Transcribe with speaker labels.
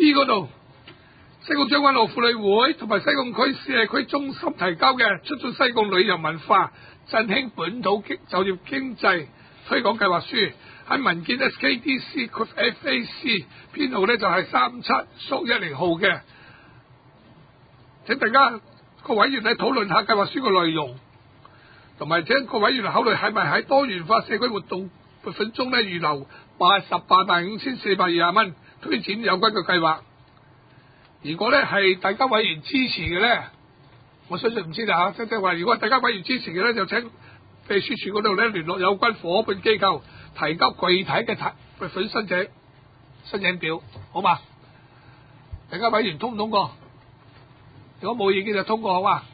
Speaker 1: B 嗰度，西貢將軍澳婦女會同埋西貢區社區中心提交嘅促進西貢旅遊文化、振興本土就業經濟推廣計劃書，喺文件 SKDC-FAC 編號呢就係37/10號嘅。請大家個委員咧討論下計劃書嘅內容，同埋請個委員考慮係咪喺多元化社區活動撥款中咧預留885420蚊推展有關嘅計劃。如果咧係大家委員支持嘅咧，我相信唔知啦嚇，即係話如果大家委員支持嘅咧，就請秘書處嗰度咧聯絡有關夥伴機構，提交具體嘅撥款申請表，好嘛？大家委員通唔通過？如果冇意見就通過，好嘛？